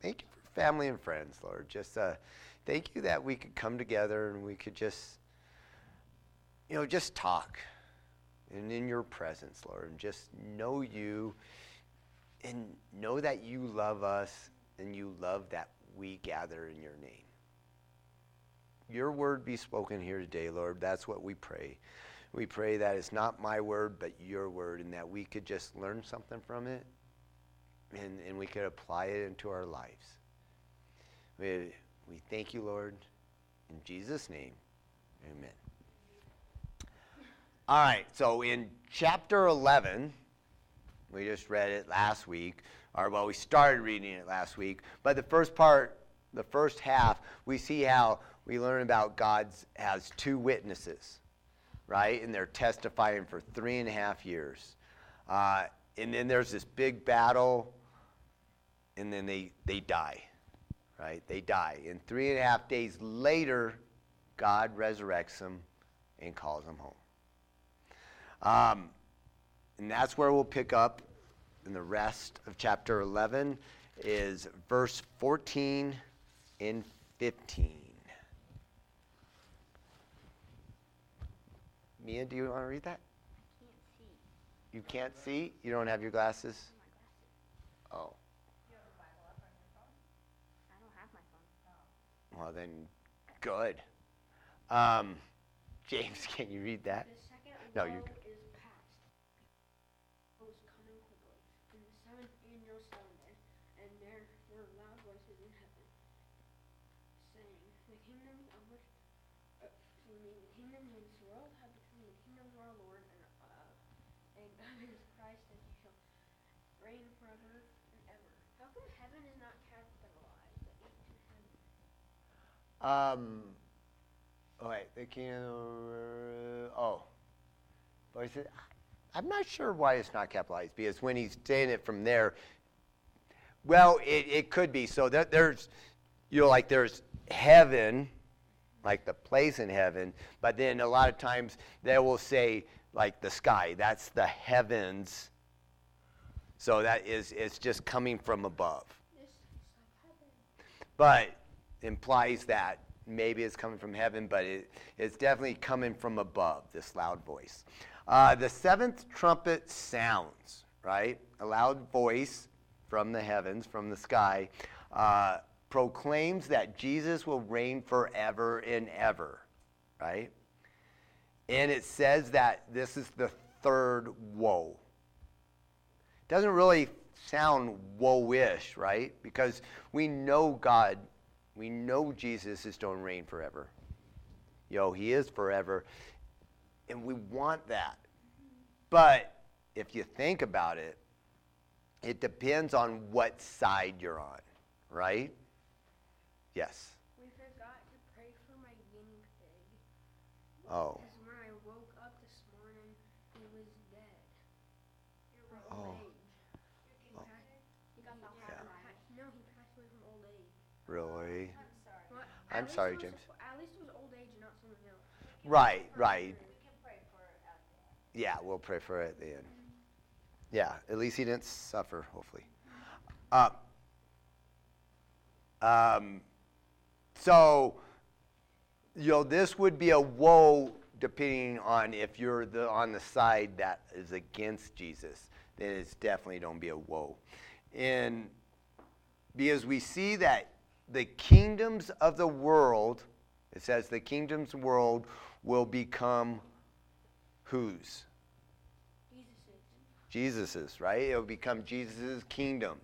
thank you for family and friends, Lord. Just thank you that we could come together and we could just, just talk and in your presence, Lord, and just know you and know that you love us and you love that we gather in your name. Your word be spoken here today, Lord. That's what we pray. We pray that it's not my word, but your word, and that we could just learn something from it and we could apply it into our lives. We thank you, Lord. In Jesus' name, amen. All right, so in chapter 11, we just read it last week, we started reading it last week, but the first half, we see how we learn about God has two witnesses, right? And they're testifying for 3.5 years. And then there's this big battle, and then they die, right? They die. And 3.5 days later, God resurrects them and calls them home. And that's where we'll pick up in the rest of chapter 11 is verse 14 and 15. Mia, do you want to read that? I can't see. You can't see? You don't have your glasses? Oh. You have the Bible up on your phone? I don't have my phone. Oh. Well, then, good. James, can you read that? The second No, woe you can. is past. It was coming quickly. In the seventh angel sounded, and there were loud voices in heaven, saying, the kingdoms of this world have become the kingdom of our Lord and of his Christ, and he shall reign forever and ever. How come heaven is not capitalized? The H in heaven. Wait, the kingdom. But he said, I'm not sure why it's not capitalized, because when he's saying it from there, well, it could be. So there's, there's heaven, like the place in heaven, but then a lot of times they will say, like the sky, that's the heavens. So it's just coming from above. This is like heaven. But implies that maybe it's coming from heaven, but it's definitely coming from above, this loud voice. The seventh trumpet sounds, right? A loud voice from the heavens, from the sky, proclaims that Jesus will reign forever and ever, right? And it says that this is the third woe. Doesn't really sound woe-ish, right? Because we know God, we know Jesus is going to reign forever. He is forever. And we want that. But if you think about it, it depends on what side you're on, right? Yes. We forgot to pray for my guinea pig. Oh. Because when I woke up this morning, he was dead. Oh. Old age. Oh. He got Yeah. No, he passed away from old age. Really? I'm sorry. What? I'm At least sorry, it was- James. At least it was old age and not something else. Right. We can pray for it at the end. Yeah, we'll pray for it at the end. Yeah, at least he didn't suffer, hopefully. So, this would be a woe depending on if you're on the side that is against Jesus. Then it's definitely don't be a woe. And because we see that the kingdoms of the world, it says the kingdoms of the world will become whose? Jesus's, right? It will become Jesus' kingdom.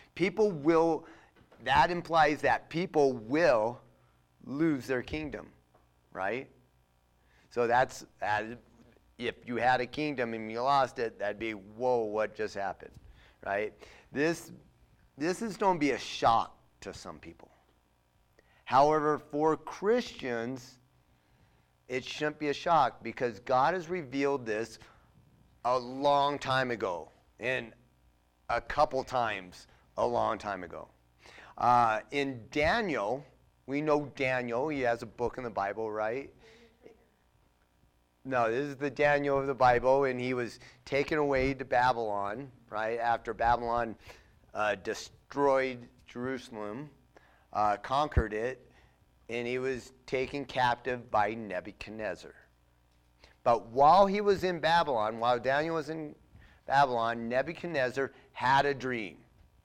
That implies that people will lose their kingdom, right? So that's, if you had a kingdom and you lost it, that'd be, whoa, what just happened, right? This is going to be a shock to some people. However, for Christians, it shouldn't be a shock because God has revealed this a long time ago, and a couple times a long time ago. In Daniel, we know Daniel. He has a book in the Bible, right? No, this is the Daniel of the Bible, and he was taken away to Babylon, right? After Babylon destroyed Jerusalem, conquered it, and he was taken captive by Nebuchadnezzar. But while he was in Babylon, while Daniel was in Babylon, Nebuchadnezzar had a dream.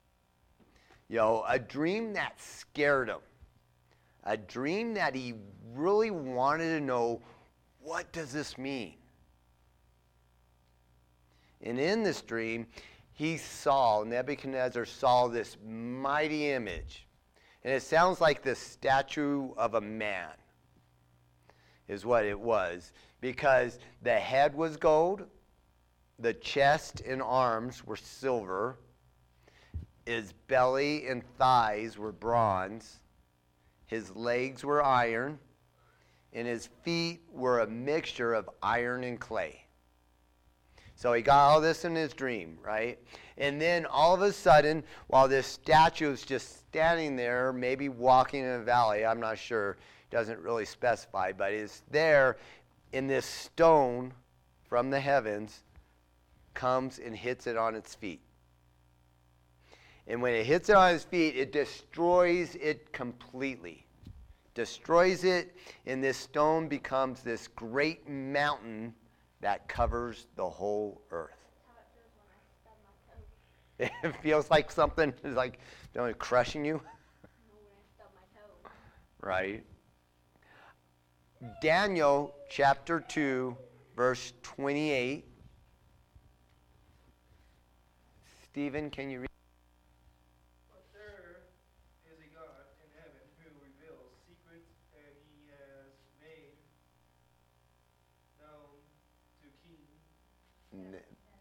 A dream that scared him. A dream that he really wanted to know, what does this mean? And in this dream, Nebuchadnezzar saw this mighty image. And it sounds like the statue of a man is what it was. Because the head was gold, the chest and arms were silver, his belly and thighs were bronze, his legs were iron, and his feet were a mixture of iron and clay. So he got all this in his dream, right? And then all of a sudden, while this statue is just standing there, maybe walking in a valley, I'm not sure, doesn't really specify, but it's there, in this stone from the heavens comes and hits it on its feet. And when it hits it on its feet, it destroys it completely. Destroys it, and this stone becomes this great mountain that covers the whole earth. That's how it feels when I stub my toe. It feels like something is like crushing you. No, when I stub my toe. Right. Daniel chapter 2, verse 28. Stephen, can you read? But there is a God in heaven who reveals secrets, and he has made known to kings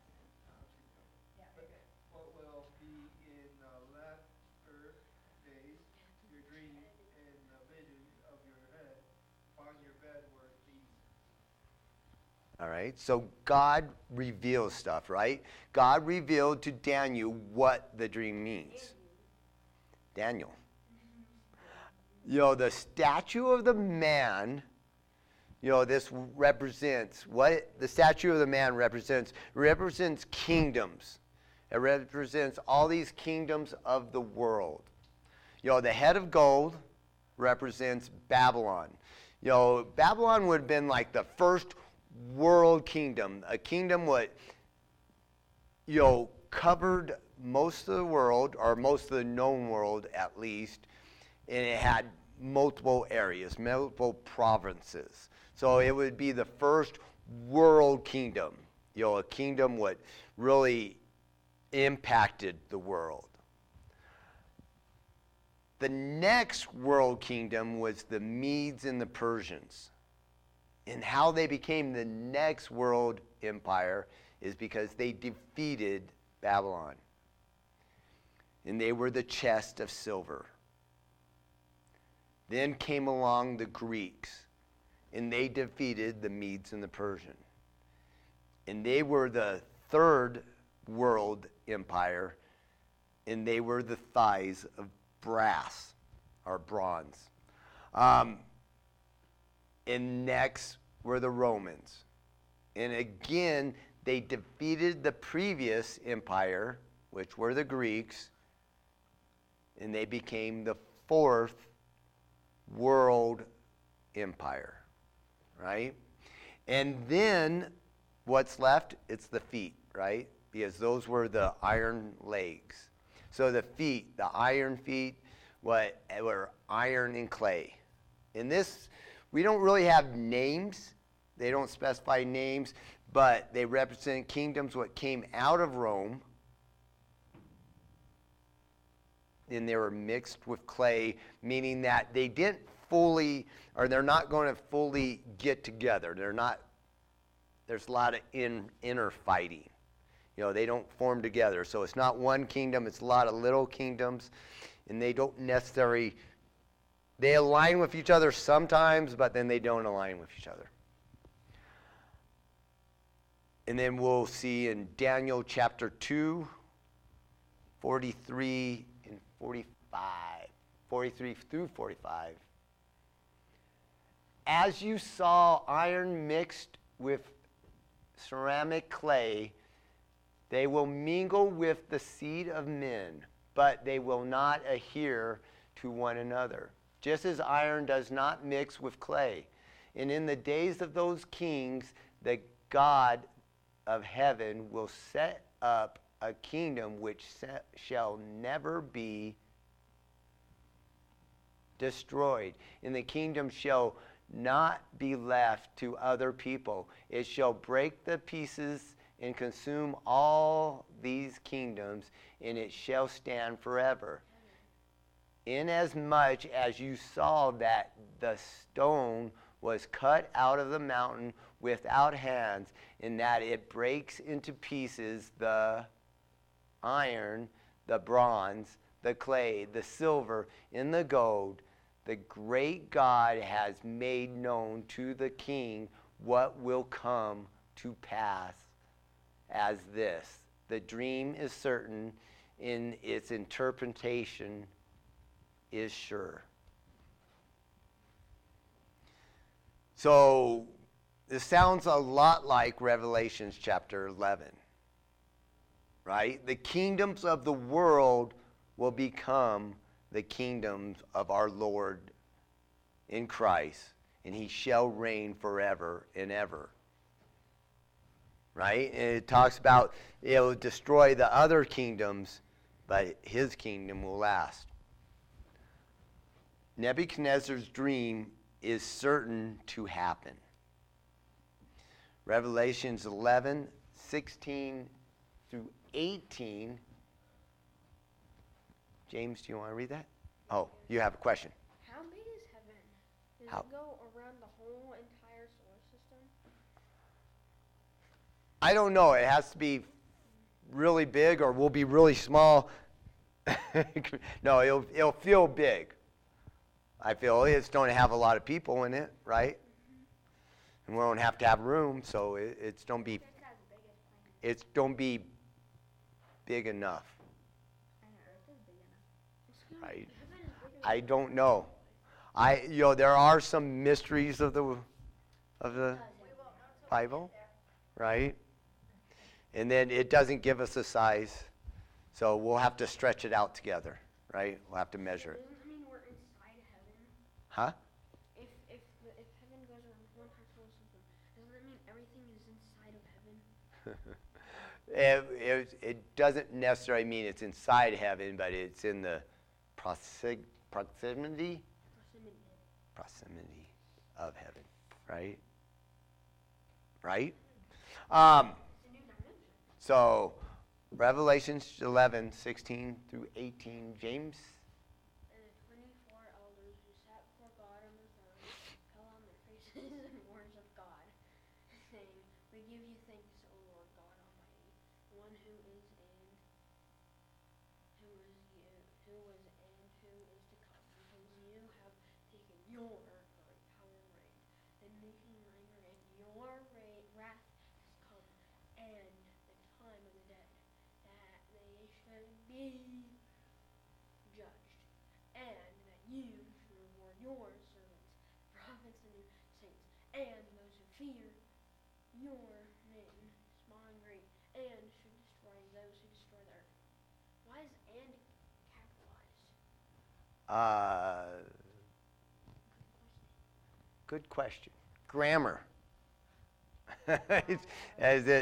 what will be in the latter days. Your dream and the vision of your head upon your bed were these. All right, so God reveals stuff, right? God revealed to Daniel what the dream means. Daniel. The statue of the man, this represents, what the statue of the man represents kingdoms. It represents all these kingdoms of the world. The head of gold represents Babylon. Babylon would have been like the first world kingdom, a kingdom what covered most of the world, or most of the known world at least, and it had multiple areas, multiple provinces. So it would be the first world kingdom, a kingdom what really impacted the world. The next world kingdom was the Medes and the Persians. And how they became the next world empire is because they defeated Babylon. And they were the chest of silver. Then came along the Greeks, and they defeated the Medes and the Persians. And they were the third world empire, and they were the thighs of brass, or bronze. And next were the Romans. And again, they defeated the previous empire, which were the Greeks, and they became the fourth world empire, right? And then what's left? It's the feet, right? Because those were the iron legs. So the feet, the iron feet, were iron and clay. In this, we don't really have names. They don't specify names, but they represent kingdoms what came out of Rome. And they were mixed with clay, meaning that they didn't fully, or they're not going to fully get together. There's a lot of inner fighting. They don't form together. So it's not one kingdom, it's a lot of little kingdoms, and they don't necessarily, they align with each other sometimes, but then they don't align with each other. And then we'll see in Daniel chapter 2, 43 and 45, 43 through 45. As you saw iron mixed with ceramic clay, they will mingle with the seed of men, but they will not adhere to one another, just as iron does not mix with clay. And in the days of those kings, the God of heaven will set up a kingdom which shall never be destroyed. And the kingdom shall not be left to other people. It shall break the pieces and consume all these kingdoms, and it shall stand forever. Inasmuch as you saw that the stone was cut out of the mountain without hands, and that it breaks into pieces the iron, the bronze, the clay, the silver, and the gold, the great God has made known to the king what will come to pass as this. The dream is certain, in its interpretation is sure. So this sounds a lot like Revelations chapter 11, right? The kingdoms of the world will become the kingdoms of our Lord in Christ, and he shall reign forever and ever. Right? And it talks about it will destroy the other kingdoms, but his kingdom will last. Nebuchadnezzar's dream is certain to happen. Revelations 11, 16 through 18. James, do you want to read that? Oh, you have a question. How big is heaven? Does How? it go around the whole entire solar system? I don't know. It has to be really big or will be really small. No, it'll feel big. I feel it's don't have a lot of people in it, right? And we don't have to have room, so it's don't be big enough. Right? I don't know. There are some mysteries of the Bible, right? And then it doesn't give us a size, so we'll have to stretch it out together, right? We'll have to measure it. Doesn't that mean we're inside heaven? Huh? If heaven goes around the whole entire solar system, doesn't that mean everything is inside of heaven? It doesn't necessarily mean it's inside heaven, but it's in the proximity of heaven, right? Right? So, Revelations 11, 16 through 18, James. And the 24 elders who sat before God on the throne fell on their faces in words of God, saying, "We give you thanks, O Lord God Almighty, one who is and who was and who is to come, because you have taken your great power and reign, and making anger, and your wrath has come, and the time of the dead, that they should be judged, and that you should reward your servants, prophets and saints, and those who fear your name, small and great, and should destroy those who destroy the earth." Why is "and" capitalized? Good question. Grammar. Is it?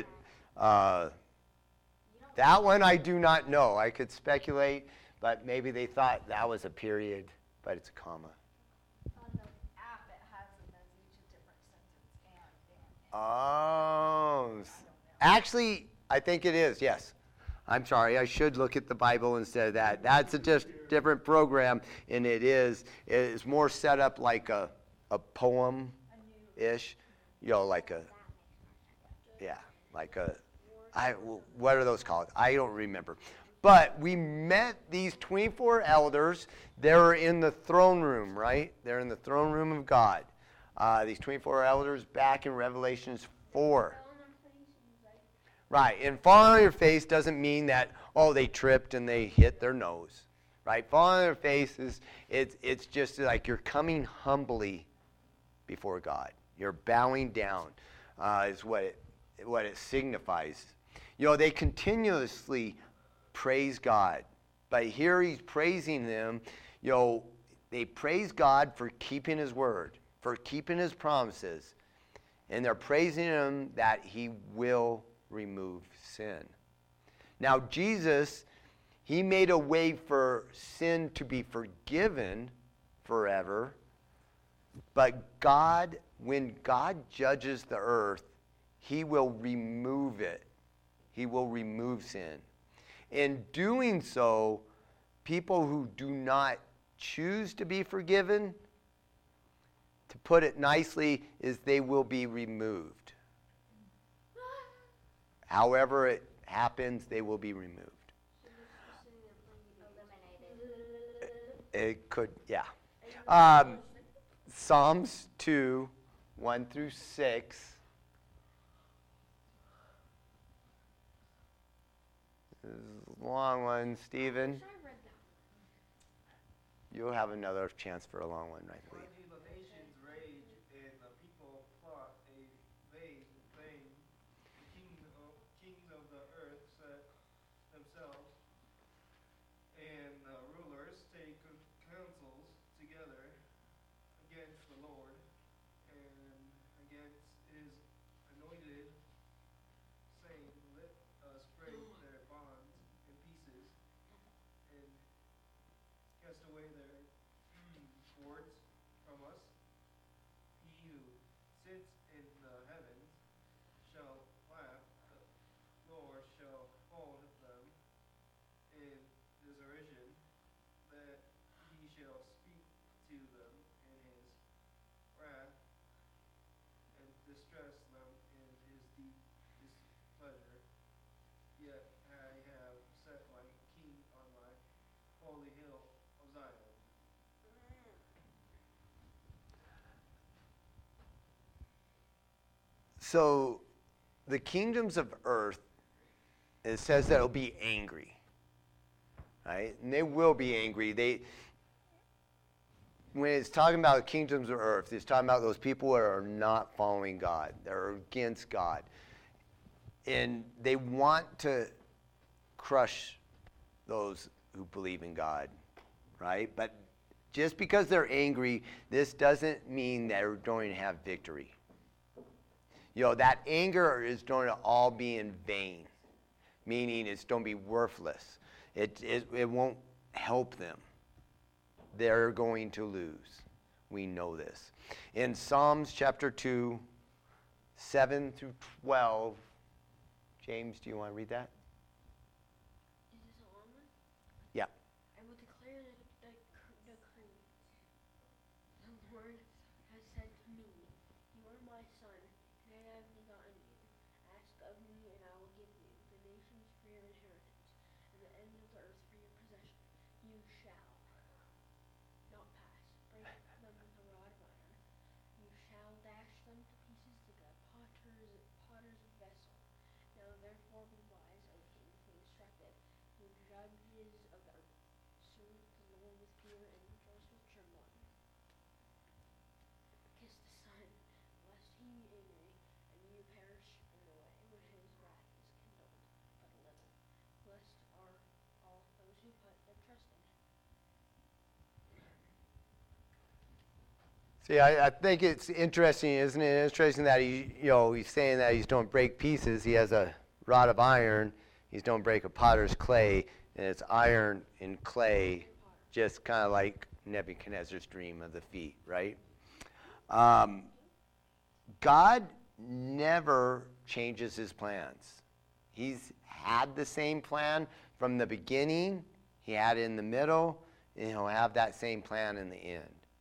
That one I do not know. I could speculate, but maybe they thought that was a period, but it's a comma. On the app, it has them as each a different sentence, and. Oh, actually, I think it is, yes. I'm sorry, I should look at the Bible instead of that. That's a just different program, and it's more set up like a poem-ish, like a, what are those called? I don't remember. But we met these 24 elders. They're in the throne room, right? They're in the throne room of God. These 24 elders back in Revelations 4. Right, and falling on your face doesn't mean that, they tripped and they hit their nose, right? Falling on their face it's just like you're coming humbly before God. You're bowing down is what it signifies. They continuously praise God But here he's praising them. You know, they praise God for keeping his word, for keeping his promises. And they're praising him that he will remove sin. Now, Jesus, he made a way for sin to be forgiven forever. But God, when God judges the earth, he will remove it. He will remove sin. In doing so, people who do not choose to be forgiven, to put it nicely, is they will be removed. However it happens, they will be removed. It could, yeah. Psalms 2, 1 through 6. This is a long one, Stephen. You'll have another chance for a long one, I believe. Why do the nations rage and the people plot a vain thing? The kings of the earth set themselves, and rulers take counsels together against the Lord and against his anointed, saying, let us break their bonds in pieces and cast away their cords from us. He who sits in the heavens shall laugh, the Lord shall hold them in derision, that he shall speak to them in his wrath and distress them in his deep displeasure. Yet I have set my king on my holy hill of Zion. So, the kingdoms of earth, it says that it'll be angry. Right? And they will be angry. When it's talking about the kingdoms of earth, it's talking about those people that are not following God. They're against God. And they want to crush those who believe in God. Right? But just because they're angry, this doesn't mean they're going to have victory. You know, that anger is going to all be in vain, meaning it's going to be worthless. It won't help them. They're going to lose. We know this. In Psalms chapter 2, 7 through 12, James, do you want to read that? Is this a long one? Yeah. I will declare the decree. The Lord has said to me, you are my son, and I have begotten you. Ask of me, and I will give you the nations for your inheritance, and the ends of the earth for your possession. You shall not pass. Break them with a rod of iron. You shall dash them to pieces to the potter's vessel. Now therefore be wise, O king, be instructed, you judges of the earth. Serve the Lord with fear and rejoice with trembling. Kiss the Son, lest he be angry, and you perish in the way when his wrath is kindled but a little. Blessed are all those who put their trust in him. See, I think it's interesting, isn't it? Interesting that he's saying that he's don't break pieces. He has a rod of iron. He's don't break a potter's clay, and it's iron and clay, just kind of like Nebuchadnezzar's dream of the feet, right? God never changes his plans. He's had the same plan from the beginning. He had it in the middle, and he'll have that same plan in the end.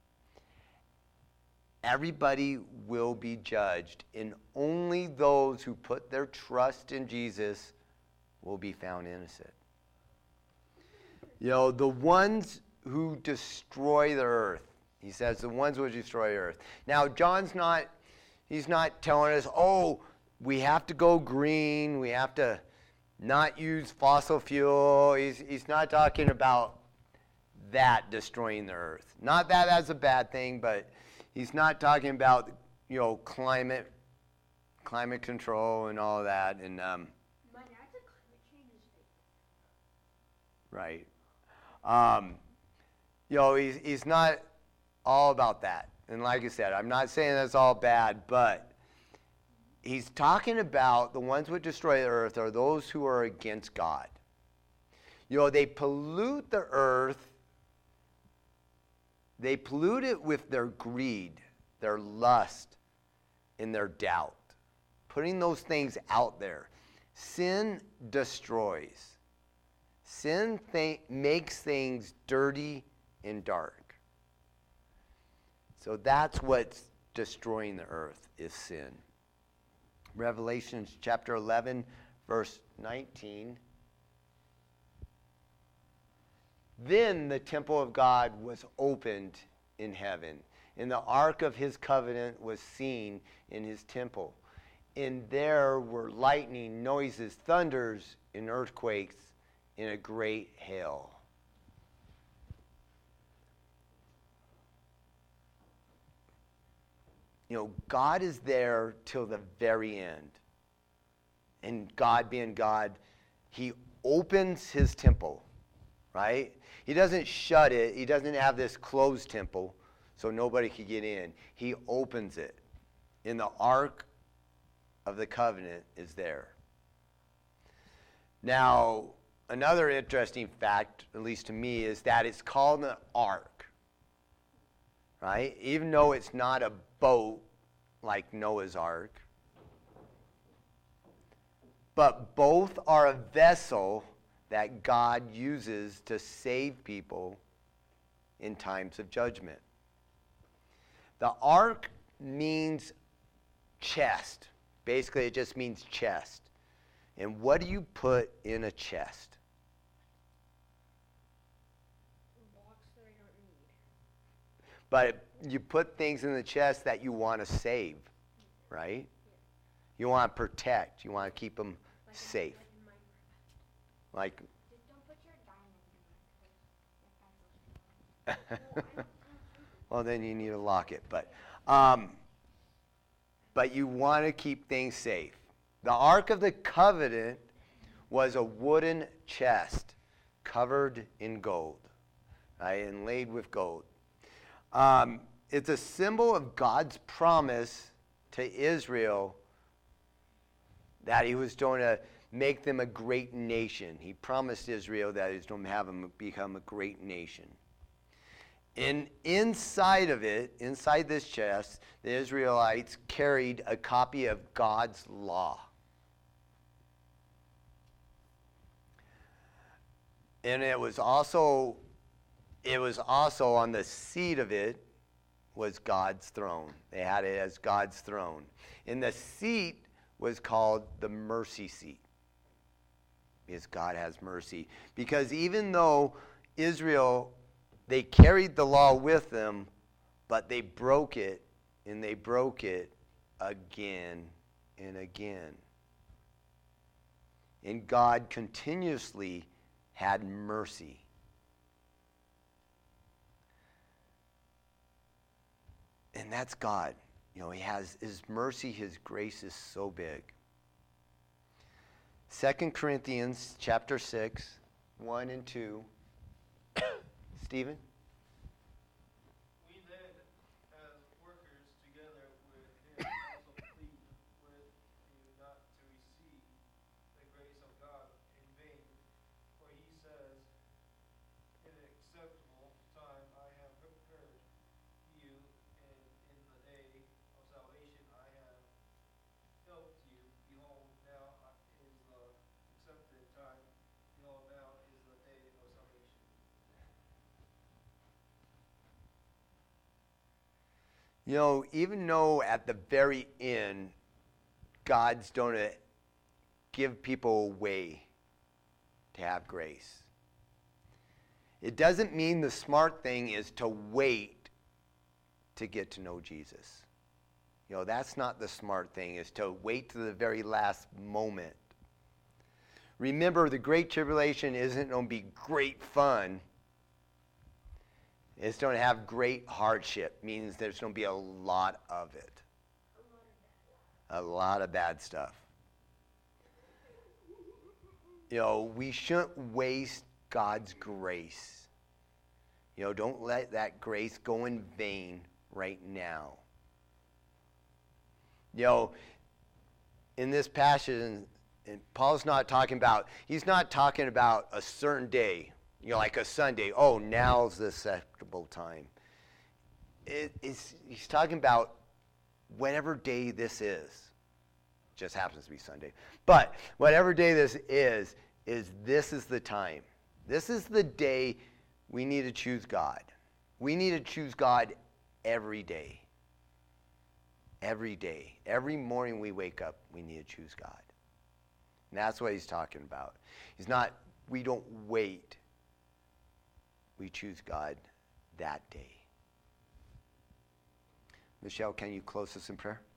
Everybody will be judged, and only those who put their trust in Jesus will be found innocent. You know, the ones who destroy the earth, he says, the ones who destroy the earth. Now, he's not telling us, oh, we have to go green, we have to not use fossil fuel. He's not talking about that destroying the earth. Not that as a bad thing, but he's not talking about, climate control and all that. And My dad's a climate change is fake. right. He's not all about that. And like I said, I'm not saying that's all bad, but he's talking about the ones who destroy the earth are those who are against God. They pollute the earth. They pollute it with their greed, their lust, and their doubt. Putting those things out there. Sin destroys. Sin makes things dirty and dark. So that's what's destroying the earth, is sin. Revelation chapter 11, verse 19. Then the temple of God was opened in heaven, and the ark of his covenant was seen in his temple. And there were lightning, noises, thunders, and earthquakes, and a great hail. God is there till the very end. And God being God, he opens his temple, right? He doesn't shut it. He doesn't have this closed temple so nobody could get in. He opens it. And the Ark of the Covenant is there. Now, another interesting fact, at least to me, is that it's called an ark, right? Even though it's not a boat like Noah's Ark. But both are a vessel that God uses to save people in times of judgment. The ark means chest. Basically, it just means chest. And what do you put in a chest? Blocks that I don't need. But you put things in the chest that you want to save, right? Yeah. You want to protect. You want to keep them safe. Like in Minecraft. Like, Just don't put your diamond in there, 'cause that guy's well, then you need to lock it. But you want to keep things safe. The Ark of the Covenant was a wooden chest covered in gold, right, and laid with gold. It's a symbol of God's promise to Israel that he was going to make them a great nation. He promised Israel that he was going to have them become a great nation. And inside of it, inside this chest, the Israelites carried a copy of God's law. And it was also on the seat of it was God's throne. They had it as God's throne. And the seat was called the mercy seat, because God has mercy. Because even though Israel, they carried the law with them, but they broke it, and they broke it again and again. And God continuously had mercy. And that's God. He has his mercy, his grace is so big. 2 Corinthians chapter 6, 1 and 2. Stephen? We then, as workers together with him, also plead with you not to receive the grace of God in vain. For he says, in an acceptable time I have prepared you, and in the day of salvation I have helped you. Behold, now is the accepted time. Behold, now is the day of salvation. Even though at the very end, God's going to give people a way to have grace. It doesn't mean the smart thing is to wait to get to know Jesus. That's not the smart thing, is to wait to the very last moment. Remember, the Great Tribulation isn't going to be great fun. It's going to have great hardship, means there's going to be a lot of it. A lot of bad stuff. We shouldn't waste God's grace. You know, don't let that grace go in vain right now. You know, in this passage, and Paul's not talking about, he's not talking about a certain day, you know, like a Sunday. Oh, now's the acceptable time. He's talking about whatever day this is. Just happens to be Sunday. But whatever day this is this is the time. This is the day we need to choose God. We need to choose God every day. Every day. Every morning we wake up, we need to choose God. And that's what he's talking about. He's not, we don't wait. We choose God that day. Michelle, can you close us in prayer?